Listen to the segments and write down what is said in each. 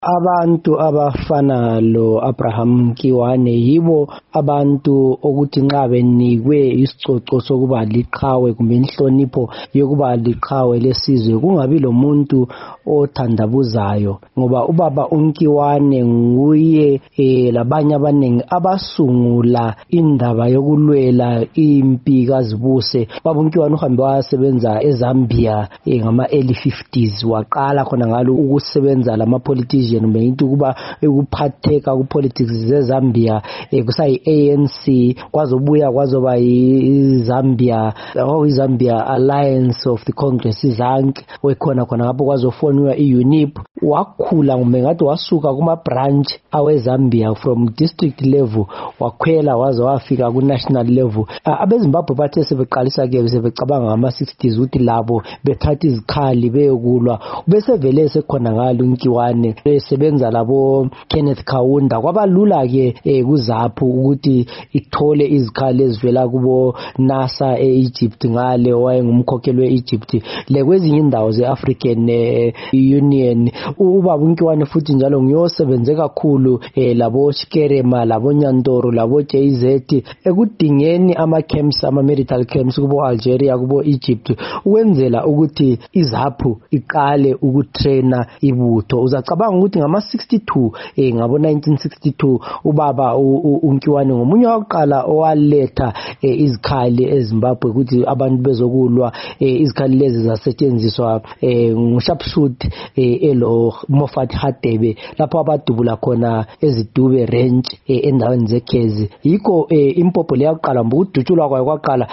Abantu abafana lo-Abraham Mkiwane yibo abantu ukuthi nxa benikwe isicoco sokuba liqhawe kumbe inhlonipho yokuba liqhawe lesizwe kungabi lomuntu othandabuzayo, ngoba ubaba uMkiwane nguye labanye abaningi abasungula indaba yokulwela impi kaZibuse. Ubaba uMkiwane uhambe wasebenza eZambia ngama early 50s, waqala khona ngalo ukusebenza lama-politician kumbe into kuba ukuphatheka ku-politics zeZambia kusayi ANC, kwazobuya kwazoba iZambia Alliance of the Congress, izank wekhona khona ngapho kwazofoniwa i-UNIP. Wakhula kumbe ngathi wasuka kuma-branch aweZambia from district level wakhwela waze wafika ku-national level. AbeZimbabwe bathe sebeqalisa-ke sebecabanga ngama-60s ukuthi labo bethatha izikhali beyokulwa, besevele sekhona ngalo uMkiwane sebenza labo Kenneth Kaunda. Kwabalula-ke kuZAPU ukuthi ithole izikhali ezivela kubo NASA e-Egypt, ngale wayengumkhokheli we-Egypt lekwezinye indawo ze-African Union. Ubaba uMkiwane futhi njalo ngiyosebenze kakhulu labo Shikerema, labo Nyandoro, labo JZ ekudingeni ama-camps, ama-medical camps kubo Algeria, kubo Egypt, ukwenzela ukuthi iZAPU iqale ukutraina ibutho. Uzacabanga ukuthi ngama-62 ngabo 1962 ubaba uMkiwane ngomunye waqala owaletha izikhali eZimbabwe ukuthi abantu bezokulwa. Izikhali lezi zasetshenziswa nguSharpshooter elo Moffat Hadebe lapho abadubula khona ezidube range endaweni zeKhezi. Yikho impopo leyaqala ukudutshulwa kwayo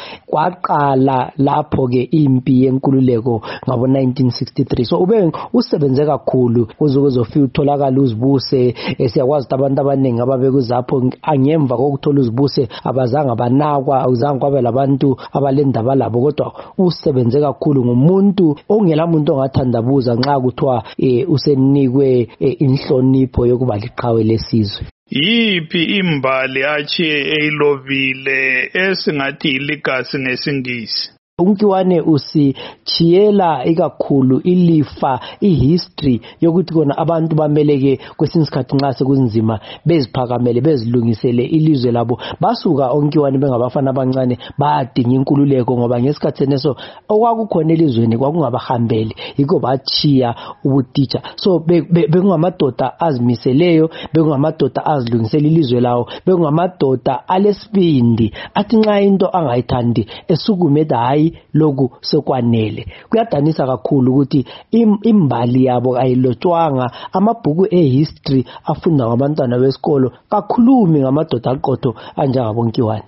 kwaqala lapho-ke impi yenkululeko ngabo 1963. So ube usebenze kakhulu uzofika utholakala uZibuse. Siyakwazi ukuthi abantu abaningi ababekuZAPU angemva kokuthola uZibuse abazange banakwa, awuzange kwabe labantu abalendaba labo, kodwa usebenze kakhulu ngumuntu ongela muntu ongathandabuza nxa kuthiwa usenikwe inhlonipho yokuba liqhawe lesizwe. Yiphi imbali achiye eyilobile esingathi iligasi ngesingisi? uMkiwane usichiyela ikakhulu ilifa, ihistory yokuthi kona abantu bameleke kwesinye isikhathi nxa sekunzima beziphakamele bezilungisele ilizwe labo. Basuka uMkiwane bengabafana abancane badinga inkululeko, ngoba ngesikhathi seneso okwakukhona elizweni kwakungabahambeli, yikho bachiya ubutitsha. So bekungamadoda azimiseleyo, bekungamadoda azilungisela ilizwe lawo, bekungamadoda alesibindi athi nxa into angayithandi esukume hayi lokhu sekwanele. Kuyadanisa kakhulu ukuthi imbali yabo ayilotshwanga. Amabhuku ehistory afunda ngabantwana besikolo kakhulumi ngamadoda aqotho anjengaboMkiwane.